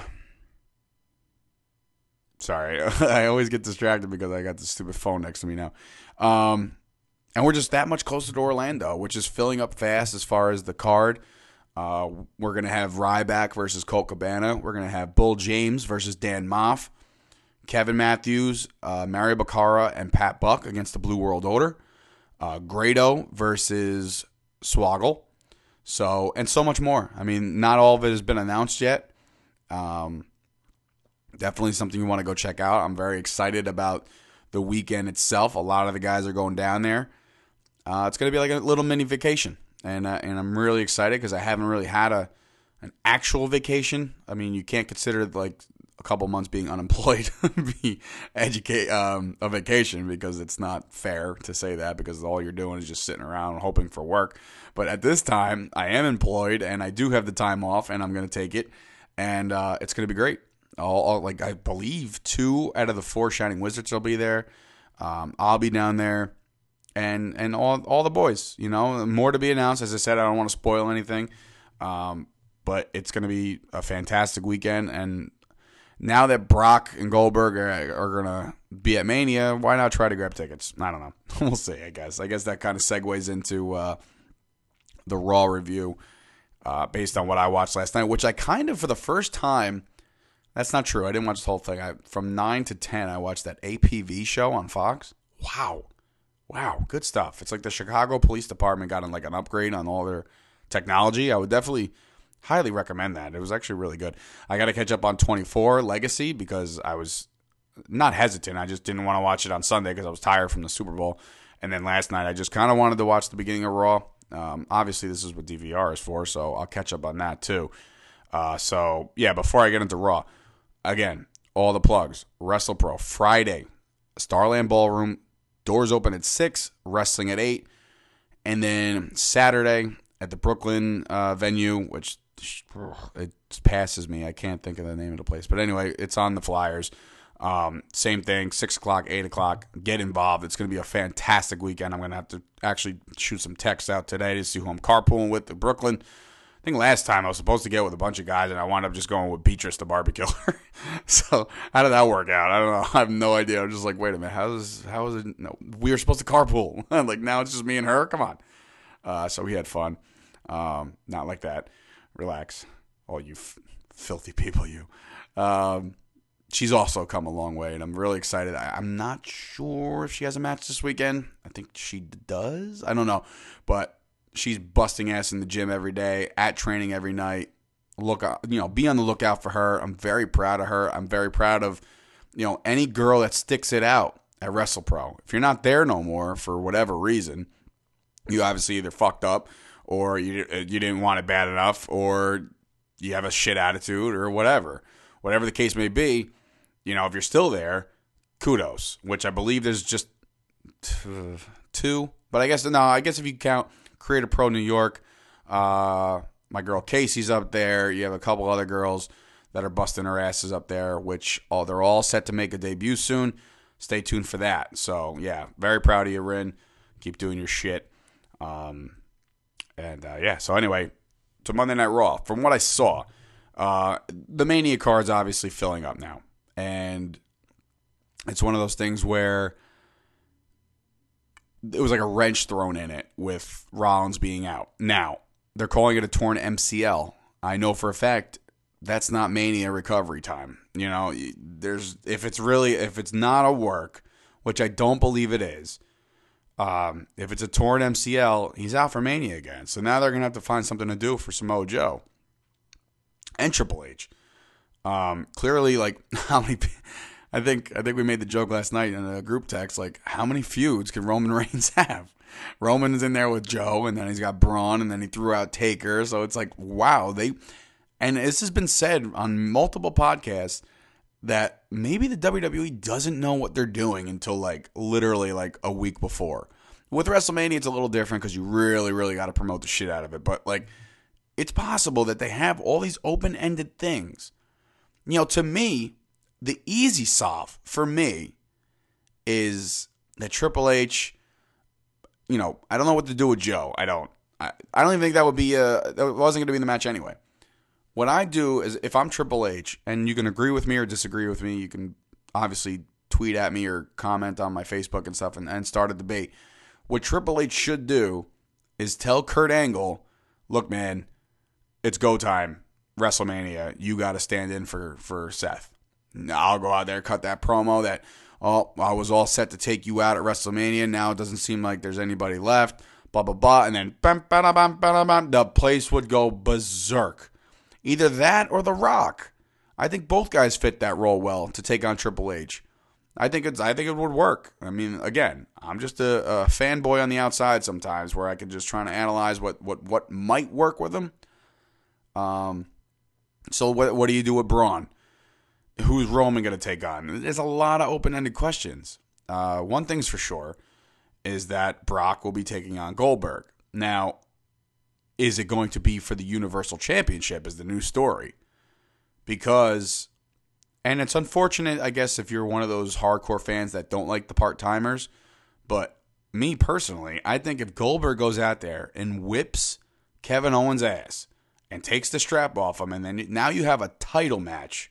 sorry, I always get distracted because I got this stupid phone next to me now. Um, and we're just that much closer to Orlando, which is filling up fast as far as the card. Uh, we're going to have Ryback versus Colt Cabana. We're going to have Bull James versus Dan Moff. Kevin Matthews, uh, Mario Baccara, and Pat Buck against the Blue World Order. Uh, Grado versus Swoggle. So, and so much more. I mean, not all of it has been announced yet. Um, definitely something you want to go check out. I'm very excited about the weekend itself. A lot of the guys are going down there. Uh, it's going to be like a little mini vacation. And uh, and I'm really excited because I haven't really had a an actual vacation. I mean, you can't consider like a couple months being unemployed be educate um, a vacation because it's not fair to say that because all you're doing is just sitting around hoping for work. But at this time, I am employed and I do have the time off, and I'm going to take it, and uh, it's going to be great. All, all like I believe two out of the four Shining Wizards will be there. Um, I'll be down there. And and all all the boys, you know, more to be announced. As I said, I don't want to spoil anything, um, but it's going to be a fantastic weekend. And now that Brock and Goldberg are, are going to be at Mania, why not try to grab tickets? I don't know. We'll see, I guess. I guess that kind of segues into uh, the Raw review uh, based on what I watched last night, which I kind of, for the first time, that's not true. I didn't watch the whole thing. I, from nine to ten, I watched that A P V show on Fox. Wow. Wow, good stuff. It's like the Chicago Police Department got in like an upgrade on all their technology. I would definitely highly recommend that. It was actually really good. I got to catch up on twenty-four Legacy because I was not hesitant. I just didn't want to watch it on Sunday because I was tired from the Super Bowl. And then last night I just kind of wanted to watch the beginning of Raw. Um, obviously, this is what D V R is for, so I'll catch up on that too. Uh, so, yeah, before I get into Raw, again, all the plugs. WrestlePro, Friday, Starland Ballroom. Doors open at six, wrestling at eight. And then Saturday at the Brooklyn uh, venue, which ugh, it passes me. I can't think of the name of the place. But anyway, it's on the flyers. Um, same thing, six o'clock, eight o'clock. Get involved. It's going to be a fantastic weekend. I'm going to have to actually shoot some texts out today to see who I'm carpooling with to Brooklyn. I think last time I was supposed to get with a bunch of guys, and I wound up just going with Beatrice the Barbecue. So how did that work out? I don't know. I have no idea. I'm just like, wait a minute. How is how is it? No, we were supposed to carpool. Like now it's just me and her. Come on. Uh, so we had fun. Um, not like that. Relax, all you f- filthy people. You. Um, she's also come a long way, and I'm really excited. I, I'm not sure if she has a match this weekend. I think she does. I don't know, but. She's busting ass in the gym every day, at training every night. Look, you know, be on the lookout for her. I'm very proud of her. I'm very proud of, you know, any girl that sticks it out at WrestlePro. If you're not there no more for whatever reason, you obviously either fucked up or you you didn't want it bad enough or you have a shit attitude or whatever. Whatever the case may be, you know, if you're still there, kudos. Which I believe there's just two. But I guess, no, I guess if you count Creator Pro New York, uh, my girl Casey's up there. You have a couple other girls that are busting their asses up there, which all they're all set to make a debut soon. Stay tuned for that. So, yeah, very proud of you, Rin. Keep doing your shit. Um, and, uh, yeah, so anyway, to Monday Night Raw. From what I saw, Uh, the Mania card's obviously filling up now. And it's one of those things where it was like a wrench thrown in it with Rollins being out. Now, they're calling it a torn M C L. I know for a fact that's not Mania recovery time. You know, there's if it's really, if it's not a work, which I don't believe it is, um, if it's a torn M C L, he's out for Mania again. So now they're going to have to find something to do for Samoa Joe and Triple H. Um, clearly, like, how many, I think, I think we made the joke last night in a group text, like, how many feuds can Roman Reigns have? Roman's in there with Joe, and then he's got Braun, and then he threw out Taker. So it's like, wow, they, and this has been said on multiple podcasts that maybe the W W E doesn't know what they're doing until like literally like a week before. With WrestleMania, it's a little different because you really, really got to promote the shit out of it. But like, it's possible that they have all these open-ended things. You know, to me, the easy solve for me is that Triple H, you know, I don't know what to do with Joe. I don't. I, I don't even think that would be a, that wasn't going to be in the match anyway. What I do is if I'm Triple H, and you can agree with me or disagree with me, you can obviously tweet at me or comment on my Facebook and stuff and, and start a debate. What Triple H should do is tell Kurt Angle, look, man, it's go time. WrestleMania, you got to stand in for, for Seth. I'll go out there, cut that promo that, oh, I was all set to take you out at WrestleMania. Now it doesn't seem like there's anybody left. Blah, blah, blah. And then bam, bam, bam, bam, bam, the place would go berserk. Either that or The Rock. I think both guys fit that role well to take on Triple H. I think it's. I think it would work. I mean, again, I'm just a, a fanboy on the outside sometimes, where I can just try to analyze what, what, what might work with him. Um. So what what do you do with Braun? Who's Roman going to take on? There's a lot of open-ended questions. Uh, one thing's for sure is that Brock will be taking on Goldberg. Now, is it going to be for the Universal Championship is the new story. Because, and it's unfortunate, I guess, if you're one of those hardcore fans that don't like the part-timers, but me personally, I think if Goldberg goes out there and whips Kevin Owens' ass and takes the strap off him, and then now you have a title match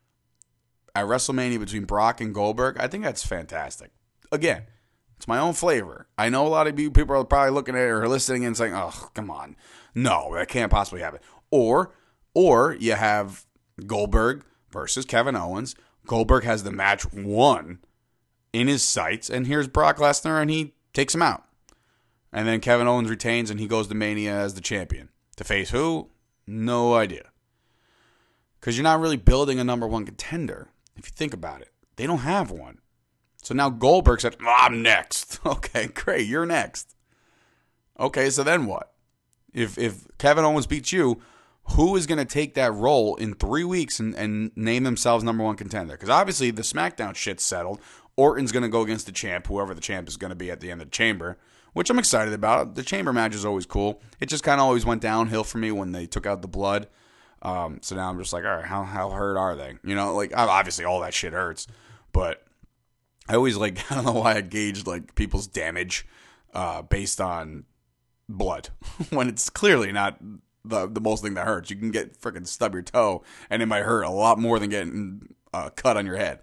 at WrestleMania between Brock and Goldberg, I think that's fantastic. Again, it's my own flavor. I know a lot of you people are probably looking at it or listening and saying, oh, come on. No, that can't possibly happen. Or, or you have Goldberg versus Kevin Owens. Goldberg has the match won in his sights, and here's Brock Lesnar, and he takes him out. And then Kevin Owens retains, and he goes to Mania as the champion. To face who? No idea. Because you're not really building a number one contender, if you think about it. They don't have one. So now Goldberg said, oh, I'm next. Okay, great, you're next. Okay, so then what? If if Kevin Owens beats you, who is going to take that role in three weeks and, and name themselves number one contender? Because obviously the SmackDown shit's settled. Orton's going to go against the champ, whoever the champ is going to be at the end of the Chamber, which I'm excited about. The Chamber match is always cool. It just kind of always went downhill for me when they took out the blood. Um, so now I'm just like, all right, how how hurt are they? You know, like obviously all that shit hurts, but I always like, I don't know why I gauged like people's damage uh, based on blood when it's clearly not the the most thing that hurts. You can get freaking stub your toe and it might hurt a lot more than getting a cut on your head.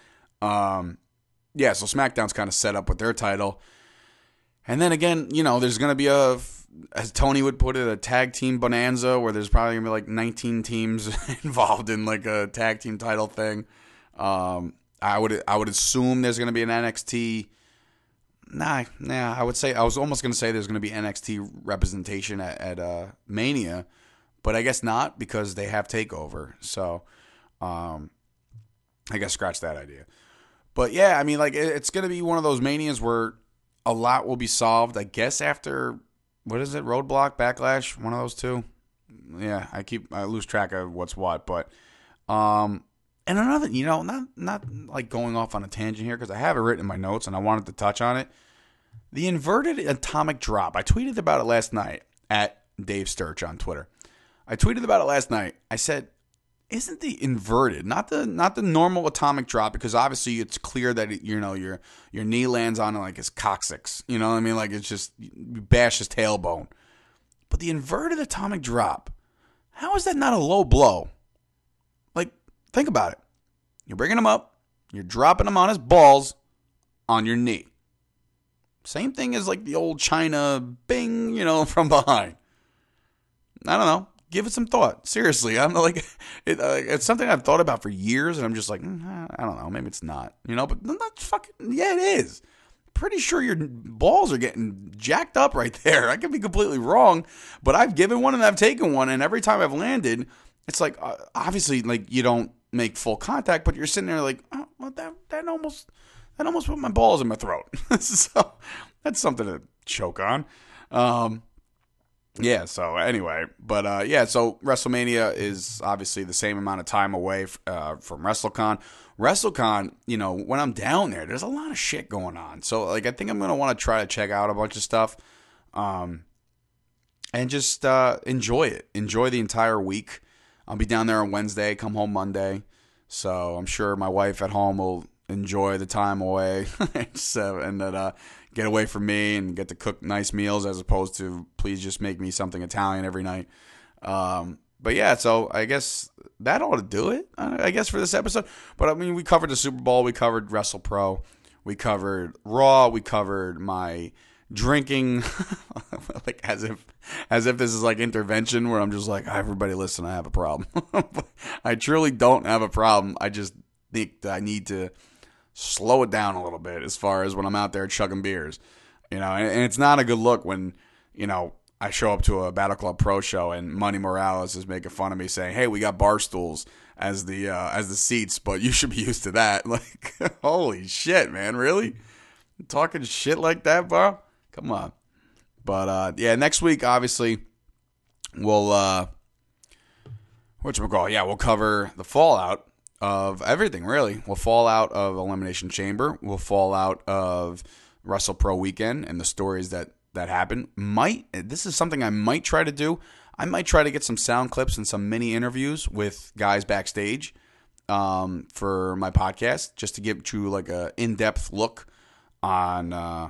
Um, yeah, so SmackDown's kind of set up with their title. And then again, you know, there's going to be a, as Tony would put it, a tag team bonanza where there's probably going to be like nineteen teams involved in like a tag team title thing. Um, I would I would assume there's going to be an N X T. Nah, nah. I would say I was almost going to say there's going to be N X T representation at, at uh, Mania, but I guess not because they have Takeover. So, um, I guess scratch that idea. But yeah, I mean, like it, it's going to be one of those Manias where a lot will be solved. I guess after what is it, Roadblock, Backlash, one of those two. Yeah, I keep I lose track of what's what, but um. And another, you know, not not like going off on a tangent here because I have it written in my notes and I wanted to touch on it. The inverted atomic drop. I tweeted about it last night at Dave Sturch on Twitter. I tweeted about it last night. I said, "Isn't the inverted, not the not the normal atomic drop? Because obviously it's clear that it, you know your your knee lands on like his coccyx. You know what I mean? Like it's just you bash his tailbone. But the inverted atomic drop. How is that not a low blow? Think about it. You're bringing him up. You're dropping him on his balls on your knee. Same thing as like the old China bing, you know, from behind. I don't know. Give it some thought. Seriously, I'm like, it, uh, it's something I've thought about for years, and I'm just like, mm, I don't know. Maybe it's not, you know, but not fucking, yeah, it is. Pretty sure your balls are getting jacked up right there. I could be completely wrong, but I've given one and I've taken one, and every time I've landed, it's like, uh, obviously, like, you don't make full contact, but you're sitting there like, oh, well, that that almost that almost put my balls in my throat. So that's something to choke on. Um, yeah. So anyway, but uh, yeah. So WrestleMania is obviously the same amount of time away uh, from WrestleCon. WrestleCon, you know, when I'm down there, there's a lot of shit going on. So like, I think I'm gonna want to try to check out a bunch of stuff, um, and just uh, enjoy it. Enjoy the entire week. I'll be down there on Wednesday, come home Monday. So I'm sure my wife at home will enjoy the time away so, and that uh, get away from me and get to cook nice meals as opposed to please just make me something Italian every night. Um, but yeah, so I guess that ought to do it, I guess, for this episode. But I mean, we covered the Super Bowl. We covered WrestlePro. We covered Raw. We covered my drinking, like as if as if this is like intervention where I'm just like, everybody listen, I have a problem. I truly don't have a problem. I just think that I need to slow it down a little bit as far as when I'm out there chugging beers, you know, and, and it's not a good look when, you know, I show up to a Battle Club Pro show and Money Morales is making fun of me saying, hey, we got bar stools as the uh, as the seats, but you should be used to that. Like, holy shit, man, really? Talking shit like that, bro? Come on. But, uh, yeah, next week, obviously, we'll, uh, whatchamacallit, yeah, we'll cover the fallout of everything, really. We'll fall out of Elimination Chamber. We'll fall out of WrestlePro Weekend and the stories that, that happen. Might, this is something I might try to do. I might try to get some sound clips and some mini interviews with guys backstage um, for my podcast, just to give you, like, a in-depth look on, uh,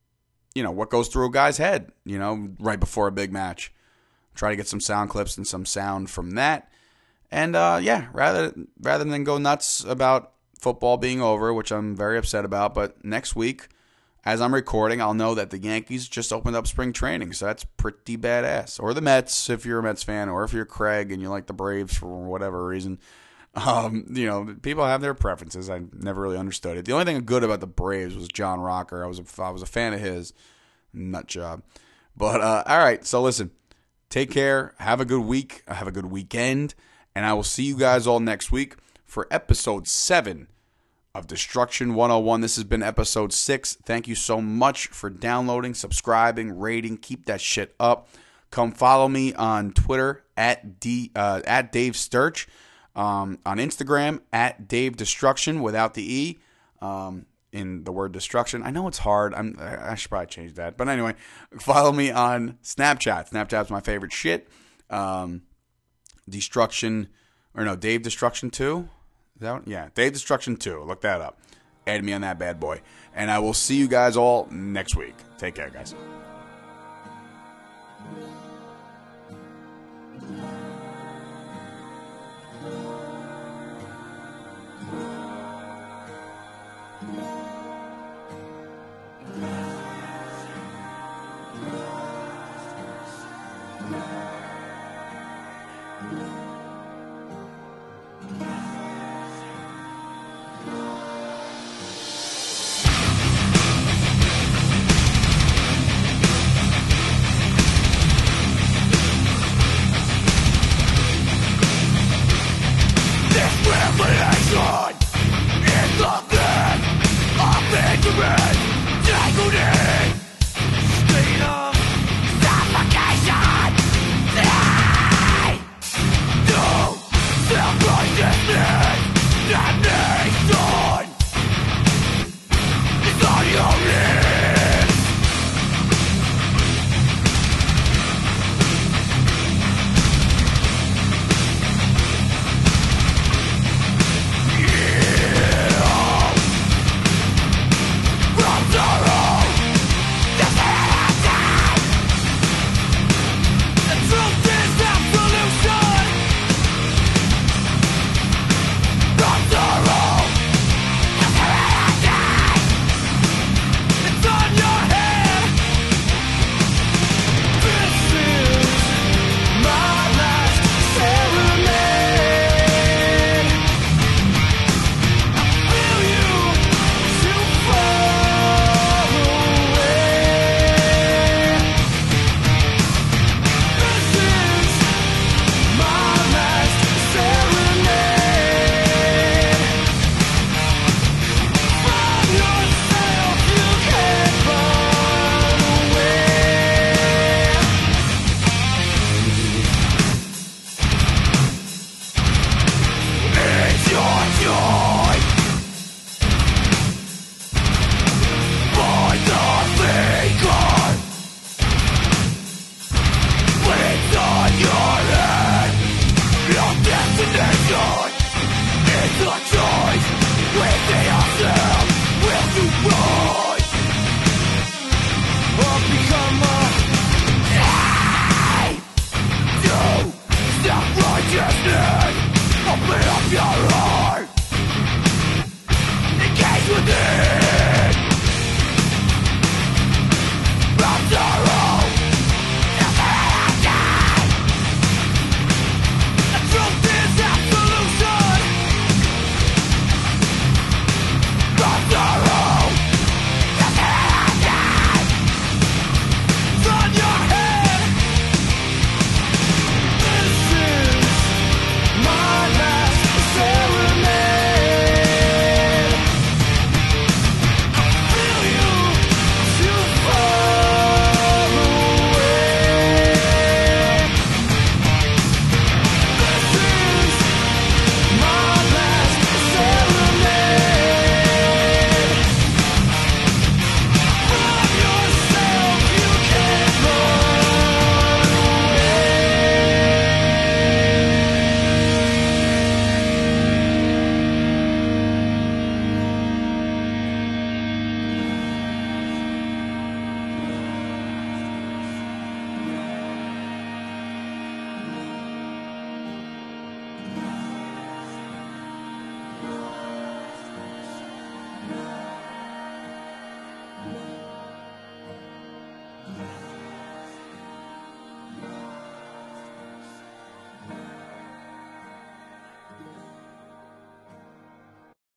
you know, what goes through a guy's head, you know, right before a big match. Try to get some sound clips and some sound from that. And, uh, yeah, rather rather than go nuts about football being over, which I'm very upset about, but next week, as I'm recording, I'll know that the Yankees just opened up spring training, so that's pretty badass. Or the Mets, if you're a Mets fan, or if you're Craig and you like the Braves for whatever reason. Um, you know, people have their preferences. I never really understood it. The only thing good about the Braves was John Rocker. I was a, I was a fan of his. Nut job. But, uh, all right, so listen. Take care. Have a good week. Have a good weekend. And I will see you guys all next week for episode seven of Destruction one oh one. This has been episode six. Thank you so much for downloading, subscribing, rating. Keep that shit up. Come follow me on Twitter at D uh, at Dave Sturch. Um, on Instagram, at Dave Destruction without the E um, in the word destruction. I know it's hard. I'm, I should probably change that. But anyway, follow me on Snapchat. Snapchat's my favorite shit. Um, Destruction, or no, Dave Destruction two? Is that one? Yeah, Dave Destruction two. Look that up. Add me on that bad boy. And I will see you guys all next week. Take care, guys. Your